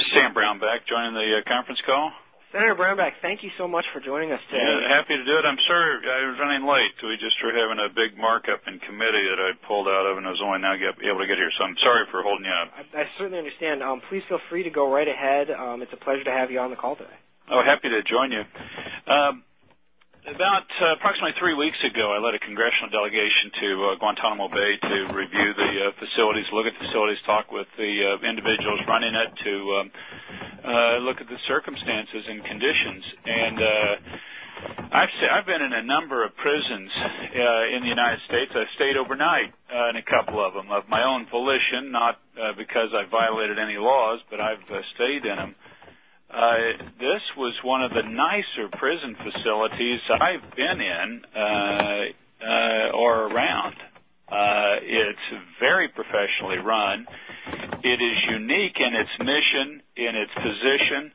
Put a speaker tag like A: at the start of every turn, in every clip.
A: Sam Brownback joining the conference call.
B: Senator Brownback, thank you so much for joining us today.
A: Yeah, happy to do it. I'm sorry I was running late. We just were having a big markup in committee that I pulled out of, and I was only now able to get here. So I'm sorry for holding you up.
B: I certainly understand. Please feel free to go right ahead. It's a pleasure to have you on the call today.
A: Oh, happy to join you. About approximately 3 weeks ago, I led a congressional delegation to Guantanamo Bay to review the facilities, look at the facilities, talk with the individuals running it, to look at the circumstances and conditions. And I've been in a number of prisons in the United States. I've stayed overnight in a couple of them of my own volition, not because I violated any laws, but I've stayed in them. This was one of the nicer prison facilities I've been in or around. It's very professionally run. It is unique in its mission, in its position,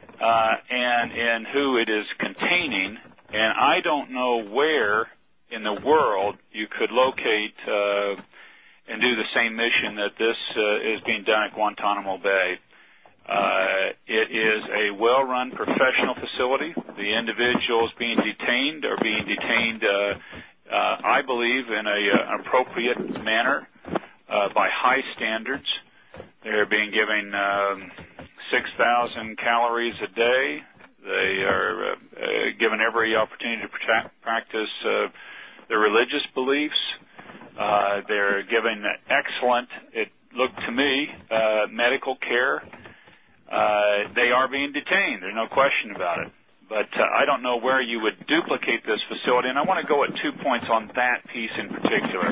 A: and in who it is containing. And I don't know where in the world you could locate and do the same mission that this is being done at Guantanamo Bay. It is a well-run professional facility. The individuals being detained are being detained, I believe, in an appropriate manner by high standards. They're being given 6,000 calories a day. They are given every opportunity to practice their religious beliefs. They're given excellent, it looked to me, medical care. They are being detained. There's no question about it. But I don't know where you would duplicate this facility, and I want to go at 2 points on that piece in particular.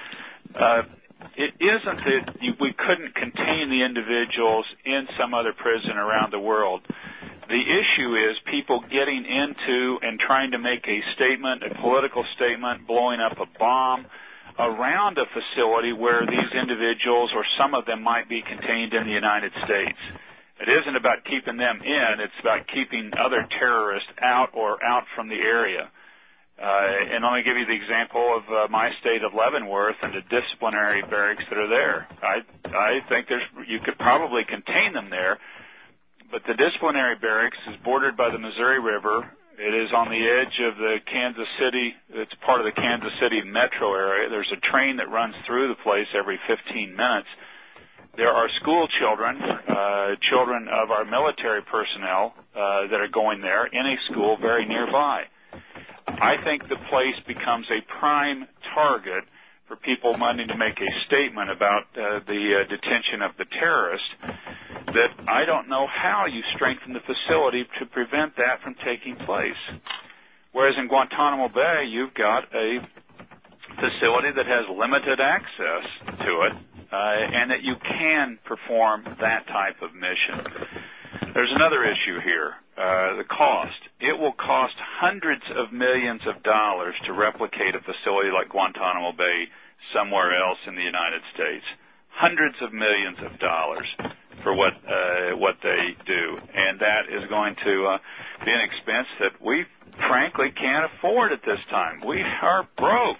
A: It isn't that we couldn't contain the individuals in some other prison around the world. The issue is people getting into and trying to make a statement, a political statement, blowing up a bomb around a facility where these individuals or some of them might be contained in the United States. It isn't about keeping them in. It's about keeping other terrorists out or out from the area. And let me give you the example of my state of Leavenworth and the disciplinary barracks that are there. I think you could probably contain them there, but the disciplinary barracks is bordered by the Missouri River. It is on the edge of the Kansas City. It's part of the Kansas City metro area. There's a train that runs through the place every 15 minutes. There are school children, children of our military personnel that are going there in a school very nearby. I think the place becomes a prime target for people wanting to make a statement about the detention of the terrorist that I don't know how you strengthen the facility to prevent that from taking place. Whereas in Guantanamo Bay, you've got a facility that has limited access to it, and that you can perform that type of mission. There's another issue here, the cost. It will cost hundreds of millions of dollars to replicate a facility like Guantanamo Bay somewhere else in the United States. Hundreds of millions of dollars for what they do, and that is going to be an expense that we frankly can't afford at this time. We are broke.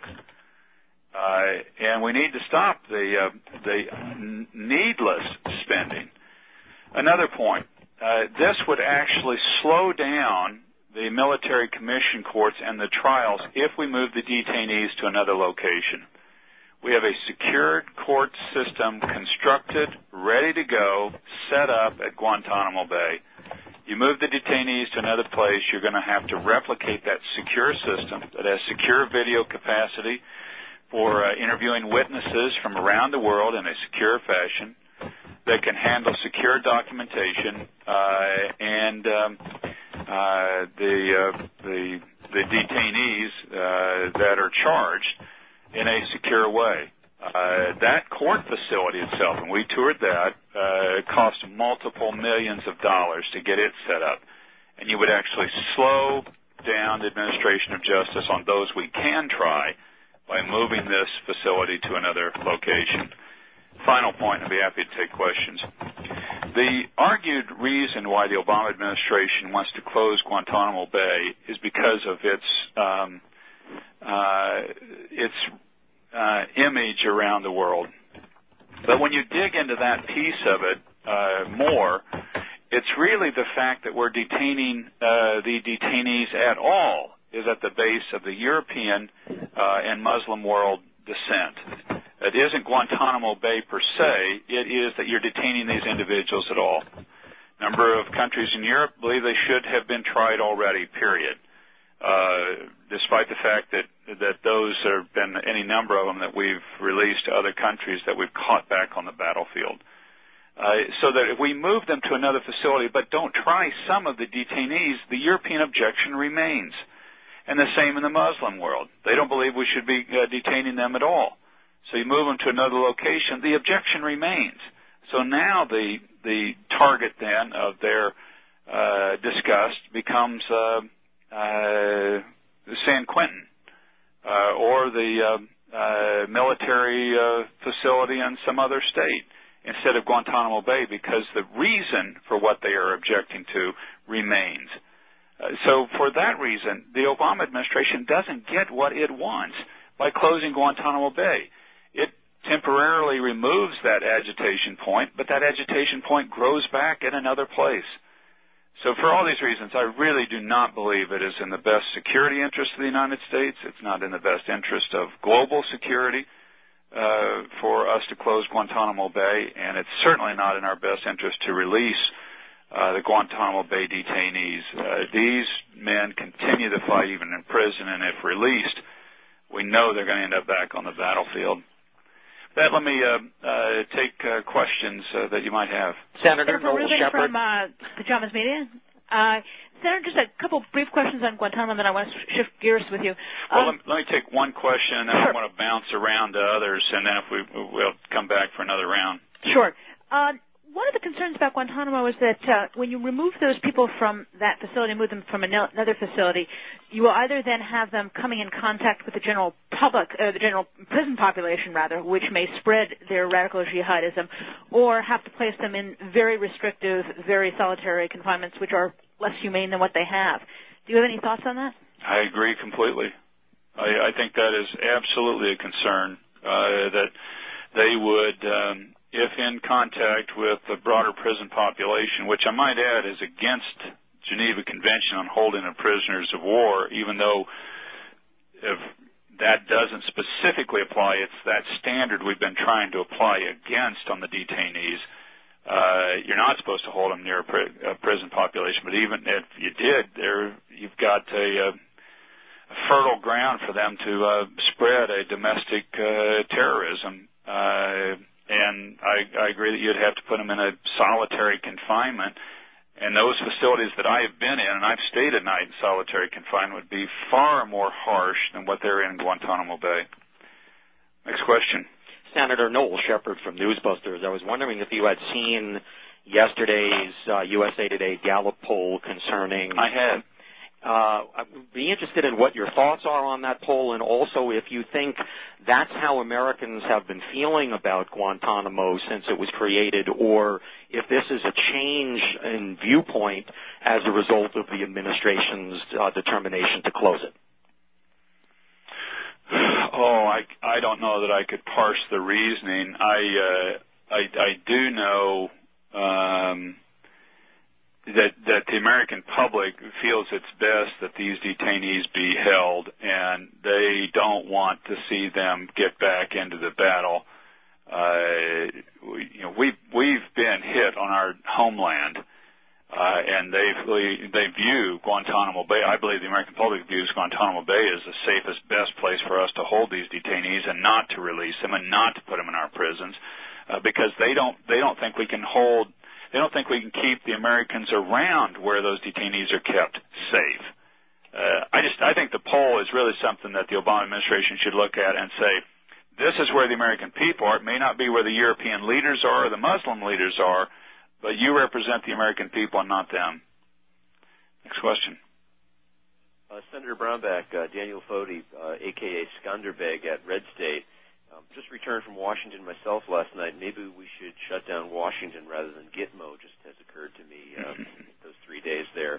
A: And we need to stop the needless spending. Another point, this would actually slow down the military commission courts and the trials if we move the detainees to another location. We have a secured court system constructed, ready to go, set up at Guantanamo Bay. You move the detainees to another place, you're going to have to replicate that secure system that has secure video capacity for interviewing witnesses from around the world in a secure fashion that can handle secure documentation and the detainees that are charged in a secure way. That court facility itself, and we toured that, cost multiple millions of dollars to get it set up. And you would actually slow down the administration of justice on those we can try by moving this facility to another location. Final point, and I'll be happy to take questions. The argued reason why the Obama administration wants to close Guantanamo Bay is because of its image around the world. But when you dig into that piece of it more, it's really the fact that we're detaining the detainees at all is at the base of the European and Muslim world dissent. It isn't Guantanamo Bay per se. It is that you're detaining these individuals at all. A number of countries in Europe believe they should have been tried already, period. Despite the fact that those have been any number of them that we've released to other countries that we've caught back on the battlefield. So that if we move them to another facility but don't try some of the detainees, the European objection remains. And the same in the Muslim world. They don't believe we should be detaining them at all. So you move them to another location, the objection remains. So now the target then of their disgust becomes San Quentin or the military facility in some other state instead of Guantanamo Bay, because the reason for what they are objecting to remains. So for that reason, the Obama administration doesn't get what it wants by closing Guantanamo Bay. It temporarily removes that agitation point, but that agitation point grows back in another place. So for all these reasons, I really do not believe it is in the best security interest of the United States. It's not in the best interest of global security for us to close Guantanamo Bay, and it's certainly not in our best interest to release the Guantanamo Bay detainees. These men continue to fight even in prison, and if released, we know they're going to end up back on the battlefield. Let me take questions that you might have.
C: Senator Noel
D: Rubin
C: Shepard.
D: from Pajamas Media. Senator, just a couple brief questions on Guantanamo, and then I want to shift gears with you.
A: Well, let me take one question, and then I want to bounce around to others, and then if we'll come back for another round.
D: Sure. One of the concerns about Guantanamo is that when you remove those people from that facility and move them from another facility, you will either then have them coming in contact with the general public, the general prison population, rather, which may spread their radical jihadism, or have to place them in very restrictive, very solitary confinements, which are less humane than what they have. Do you have any thoughts on that?
A: I agree completely. I think that is absolutely a concern, that they would... if in contact with the broader prison population, which I might add is against Geneva Convention on holding of prisoners of war, even though if that doesn't specifically apply, it's that standard we've been trying to apply against on the detainees. You're not supposed to hold them near a prison population, but even if you did, you've got a fertile ground for them to spread a domestic terrorism. And I agree that you'd have to put them in a solitary confinement. And those facilities that I have been in, and I've stayed at night in solitary confinement, would be far more harsh than what they're in Guantanamo Bay. Next question.
C: Senator Noel Shepard from Newsbusters. I was wondering if you had seen yesterday's USA Today Gallup poll concerning...
A: I had.
C: I'd be interested in what your thoughts are on that poll, and also if you think that's how Americans have been feeling about Guantanamo since it was created, or if this is a change in viewpoint as a result of the administration's determination to close it.
A: Oh, I don't know that I could parse the reasoning. I do know that the American public feels it's best that these detainees be held, and they don't want to see them get back into the battle. We've been hit on our homeland, and they view Guantanamo Bay. I believe the American public views Guantanamo Bay as the safest, best place for us to hold these detainees and not to release them and not to put them in our prisons, because they don't think we can hold. They don't think we can keep the Americans around where those detainees are kept safe. I think the poll is really something that the Obama administration should look at and say, this is where the American people are. It may not be where the European leaders are or the Muslim leaders are, but you represent the American people and not them. Next question.
E: Senator Brownback, Daniel Foti, a.k.a. Skanderbeg at Red State. Just returned from Washington myself last night. Maybe we should shut down Washington rather than Gitmo, just has occurred to me those 3 days there.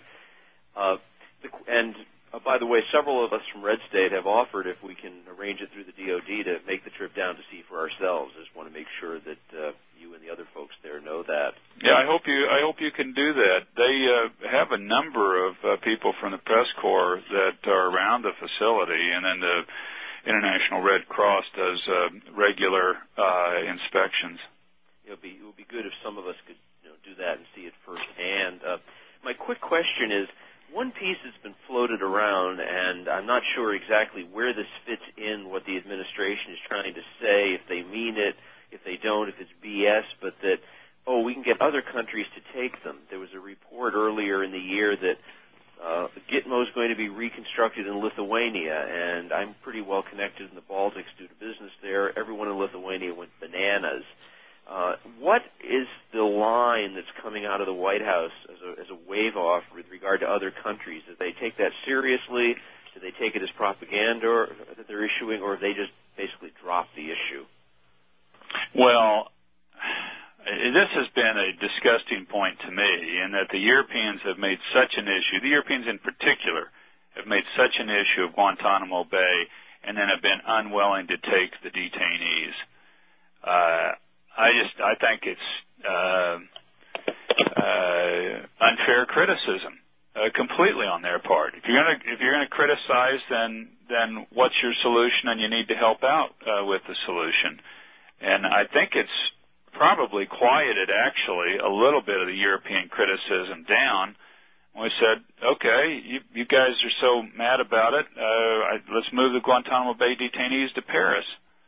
E: By the way, several of us from Red State have offered if we can arrange it through the DOD to make the trip down to see for ourselves. I just want to make sure that you and the other folks there know that.
A: Yeah, I hope you can do that. They have a number of people from the Press Corps that are around the facility, and then the International Red Cross does regular inspections.
E: It would be good if some of us could do that and see it firsthand. My quick question is, one piece that's been floated around, and I'm not sure exactly where this fits in, what the administration is trying to say, if they mean it, if they don't, if it's BS, but that, we can get other countries to take them. There was a report earlier in the year that Gitmo is going to be reconstructed in Lithuania, and I'm pretty well connected in the Baltics due to business there. Everyone in Lithuania went bananas. What is the line that's coming out of the White House as a wave-off with regard to other countries? Do they take that seriously? Do they take it as propaganda that they're issuing, or have they just basically dropped the issue?
A: Well, this has been a disgusting point to me, in that the Europeans have made such an issue, the Europeans in particular, have made such an issue of Guantanamo Bay and then have been unwilling to take the detainees. I think it's unfair criticism, completely on their part. If you're going to criticize, then what's your solution? And you need to help out with the solution. And I think it's probably quieted, actually, a little bit of the European criticism down. We said, okay, you guys are so mad about it, let's move the Guantanamo Bay detainees to Paris.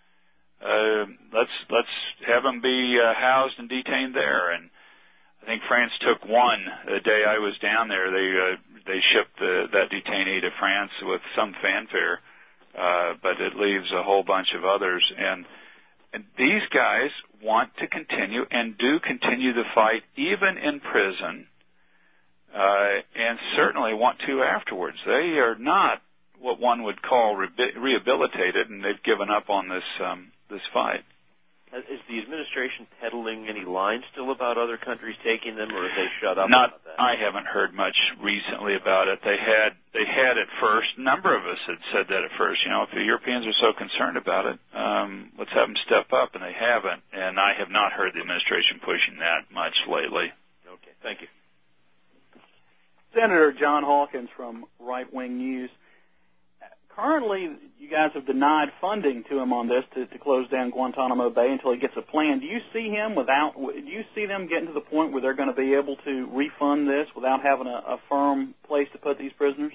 A: Let's have them be housed and detained there. And I think France took one. The day I was down there, they shipped that detainee to France with some fanfare, but it leaves a whole bunch of others. And these guys want to continue and do continue the fight, even in prison, and certainly want to afterwards. They are not what one would call rehabilitated, and they've given up on this fight.
E: Is the administration peddling any lines still about other countries taking them, or have they shut up about that?
A: I haven't heard much recently about it. They had at first. A number of us had said that at first. If the Europeans are so concerned about it, let's have them step up, and they haven't. And I have not heard the administration pushing that much lately.
E: Okay, thank you.
F: Senator John Hawkins from Right Wing News. Currently, you guys have denied funding to him on this to close down Guantanamo Bay until he gets a plan. Do you see them getting to the point where they're going to be able to refund this without having a firm place to put these prisoners?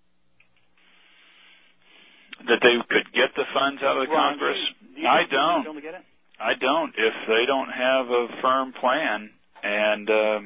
A: That they could get the funds out of the Congress? I don't. I don't. If they don't have a firm plan, and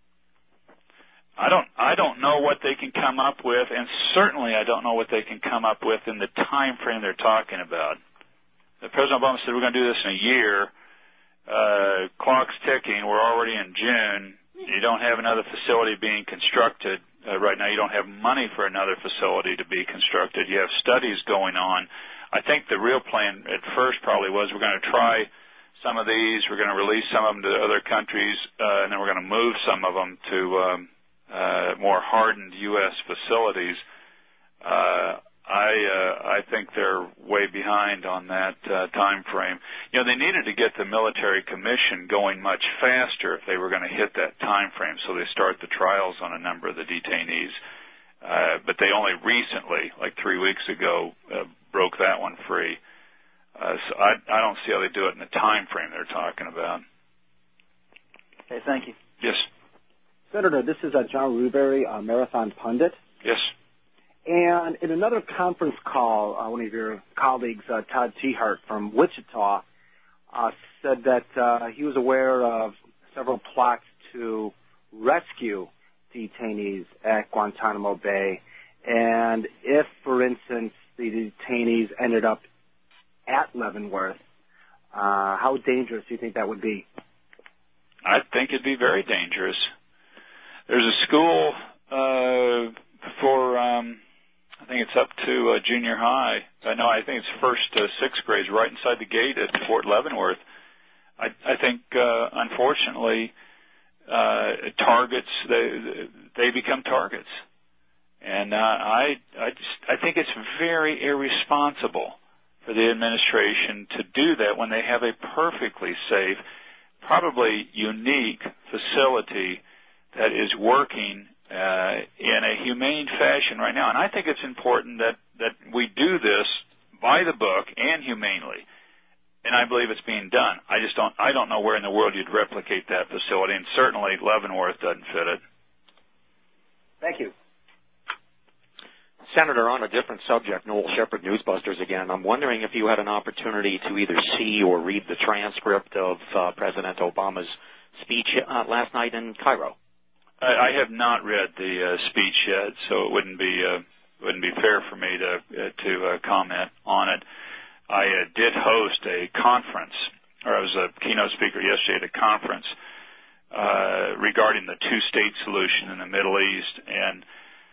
A: I don't know what they can come up with, and certainly I don't know what they can come up with in the time frame they're talking about. President Obama said we're going to do this in a year. Clock's ticking. We're already in June. You don't have another facility being constructed. Right now you don't have money for another facility to be constructed. You have studies going on. I think the real plan at first probably was we're going to try some of these. We're going to release some of them to other countries, and then we're going to move some of them to more hardened U.S. facilities. I think they're way behind on that time frame. They needed to get the military commission going much faster if they were going to hit that time frame, so they start the trials on a number of the detainees. But they only recently, like 3 weeks ago, broke that one free. So I don't see how they do it in the time frame they're talking about.
F: Okay, thank you.
A: Yes.
G: Senator, this is John Rubery, Marathon Pundit.
A: Yes.
G: And in another conference call, one of your colleagues, Todd Tiehart from Wichita, said that he was aware of several plots to rescue detainees at Guantanamo Bay. And if, for instance, the detainees ended up at Leavenworth, how dangerous do you think that would be?
A: I think it'd be very dangerous. There's a school for, I think it's up to junior high. I think it's first to sixth grade, right inside the gate at Fort Leavenworth. I think, unfortunately, targets, they become targets. And I think it's very irresponsible for the administration to do that when they have a perfectly safe, probably unique facility that is working in a humane fashion right now. And I think it's important that we do this by the book and humanely. And I believe it's being done. I don't know where in the world you'd replicate that facility, and certainly Leavenworth doesn't fit it.
G: Thank you.
C: Senator, on a different subject, Noel Shepard, Newsbusters again. I'm wondering if you had an opportunity to either see or read the transcript of President Obama's speech last night in Cairo.
A: I have not read the speech yet, so it wouldn't be fair for me to comment on it. I did host a conference, or I was a keynote speaker yesterday at a conference regarding the two-state solution in the Middle East, and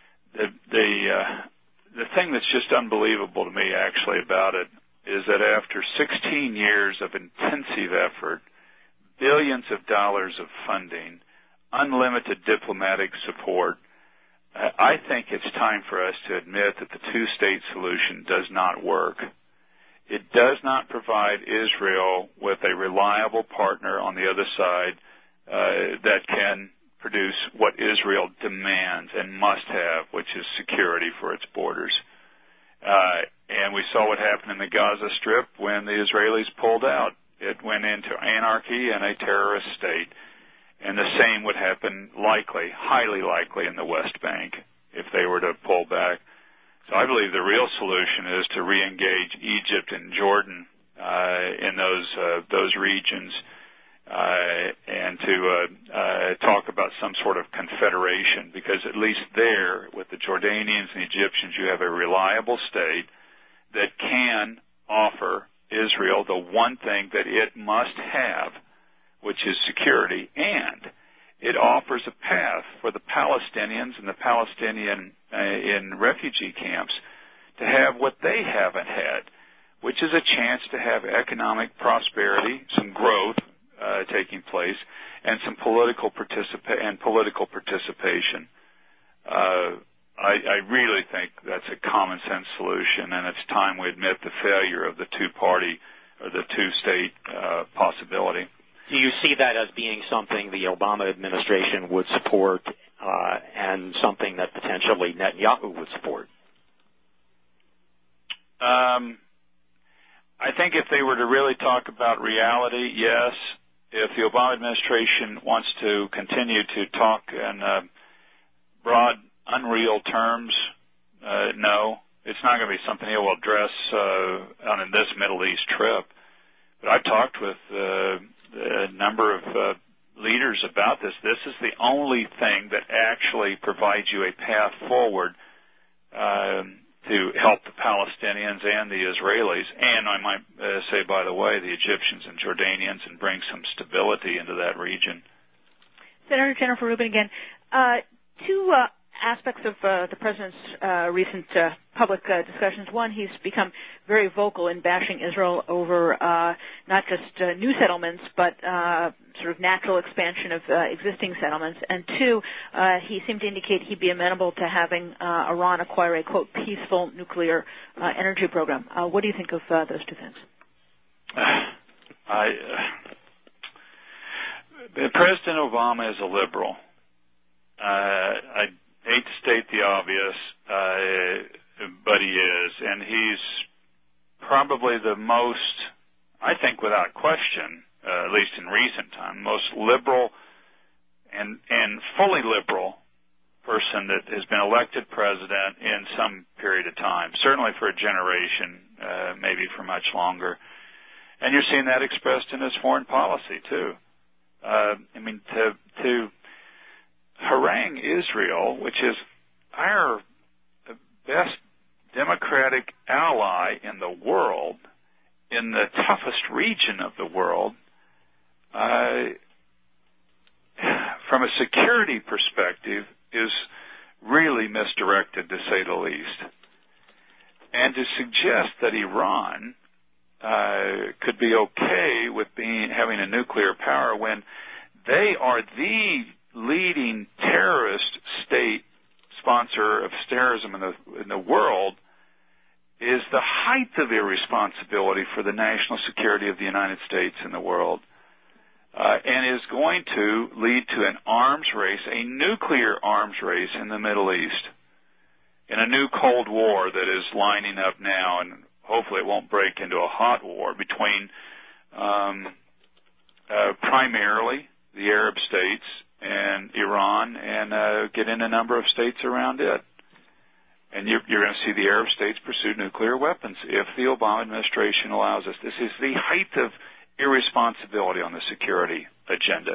A: the thing that's just unbelievable to me actually about it is that after 16 years of intensive effort, billions of dollars of funding, unlimited diplomatic support, I think it's time for us to admit that the two-state solution does not work. It does not provide Israel with a reliable partner on the other side that can produce what Israel demands and must have, which is security for its borders. And we saw what happened in the Gaza Strip when the Israelis pulled out. It went into anarchy and a terrorist state. And the same would happen highly likely in the West Bank if they were to pull back. So I believe the real solution is to re-engage Egypt and Jordan in those regions and to talk about some sort of confederation, because at least there, with the Jordanians and the Egyptians, you have a reliable state that can offer Israel the one thing that it must have, which is security, and it offers a path for the Palestinians and the Palestinian in refugee camps to have what they haven't had, which is a chance to have economic prosperity, some growth taking place, and some political participation. I really think that's a common sense solution, and it's time we admit the failure of the two-party or the two-state possibility.
C: Do you see that as being something the Obama administration would support and something that potentially Netanyahu would support?
A: I think if they were to really talk about reality, yes. If the Obama administration wants to continue to talk in broad, unreal terms, no. It's not going to be something he will address on this Middle East trip. But I've talked with a number of leaders about this. This is the only thing that actually provides you a path forward to help the Palestinians and the Israelis, and I might say, by the way, the Egyptians and Jordanians, and bring some stability into that region.
D: Senator Jennifer Rubin again. Two aspects of the President's recent public discussions. One, he's become very vocal in bashing Israel over not just new settlements, but sort of natural expansion of existing settlements. And two, he seemed to indicate he'd be amenable to having Iran acquire a, quote, peaceful nuclear energy program. What do you think of those two things?
A: President Obama is a liberal. I hate to state the obvious, but he is. And he's probably the most, I think without question, at least in recent time, most liberal and fully liberal person that has been elected president in some period of time, certainly for a generation, maybe for much longer. And you're seeing that expressed in his foreign policy, too. To harangue Israel, which is our best democratic ally in the world, in the toughest region of the world, from a security perspective, is really misdirected, to say the least. And to suggest that Iran could be okay with having a nuclear power when they are the leading terrorist state sponsor of terrorism in the world is the height of irresponsibility for the national security of the United States and the world. and is going to lead to an arms race, a nuclear arms race in the Middle East, in a new Cold War that is lining up now, and hopefully it won't break into a hot war between primarily the Arab states and Iran, and get in a number of states around it. And you're going to see the Arab states pursue nuclear weapons if the Obama administration allows us. This is the height of irresponsibility on the security agenda.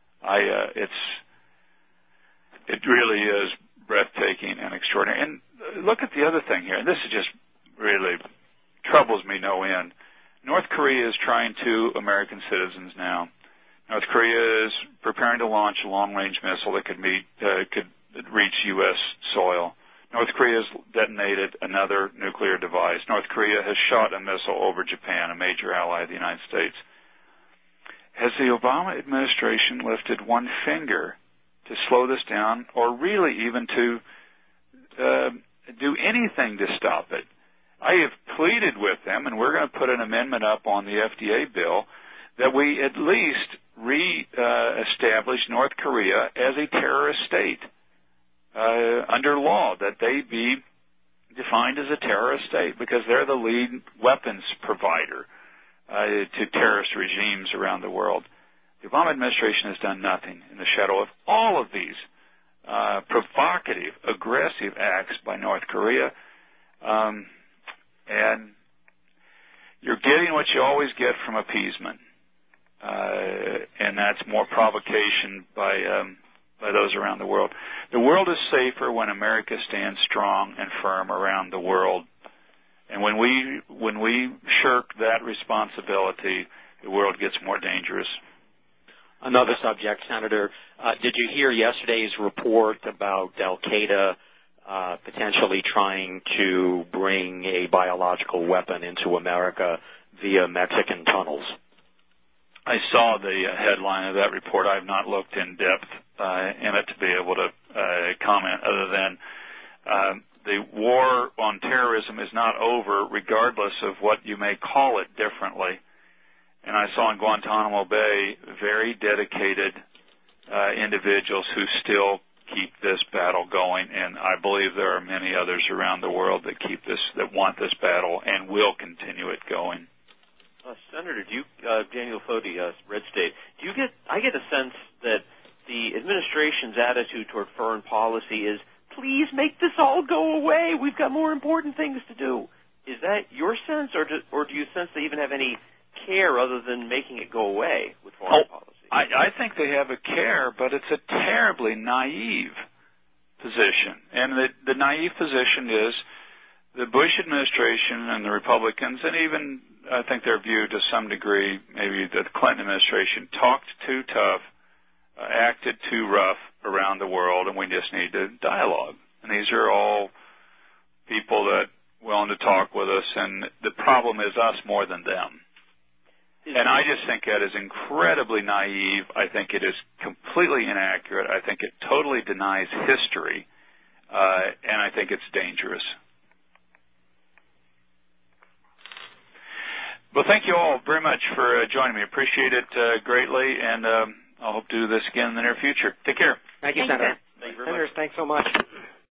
A: It really is breathtaking and extraordinary. And look at the other thing here, and this is just really troubles me no end. North Korea is trying 2 American citizens now. North Korea is preparing to launch a long-range missile that could reach U.S. soil. North Korea has detonated another nuclear device. North Korea has shot a missile over Japan, a major ally of the United States. Has the Obama administration lifted one finger to slow this down, or really even to do anything to stop it? I have pleaded with them, and we're going to put an amendment up on the FDA bill, that we at least re-establish North Korea as a terrorist state under law, that they be defined as a terrorist state, because they're the lead weapons provider to terrorist regimes around the world. The Obama administration has done nothing in the shadow of all of these provocative, aggressive acts by North Korea. And you're getting what you always get from appeasement, and that's more provocation by those around the world. The world is safer when America stands strong and firm around the world. And when we shirk that responsibility, the world gets more dangerous.
C: Another subject, Senator. Did you hear yesterday's report about Al-Qaeda potentially trying to bring a biological weapon into America via Mexican tunnels?
A: I saw the headline of that report. I have not looked in depth in it to be able to comment, other than the war on terrorism is not over, regardless of what you may call it differently. And I saw in Guantanamo Bay very dedicated individuals who still keep this battle going, and I believe there are many others around the world that that want this battle and will continue it going.
E: Senator, Daniel Foti, Red State, I get a sense that the administration's attitude toward foreign policy is, please make this all go away. We've got more important things to do. Is that your sense, or do you sense they even have any care other than making it go away with foreign policy?
A: I think they have a care, but it's a terribly naive position. And the naive position is the Bush administration and the Republicans, and even I think their view to some degree, maybe the Clinton administration, talked too tough, acted too rough around the world, and we just need to dialogue. And these are all people that are willing to talk with us, and the problem is us more than them. And I just think that is incredibly naive. I think it is completely inaccurate. I think it totally denies history, and I think it's dangerous. Well, thank you all very much for joining me. Appreciate it greatly, and I hope to do this again in the near future. Take care.
C: Thank you, Senator.
E: Thank you very much.
B: Senators, thanks so much.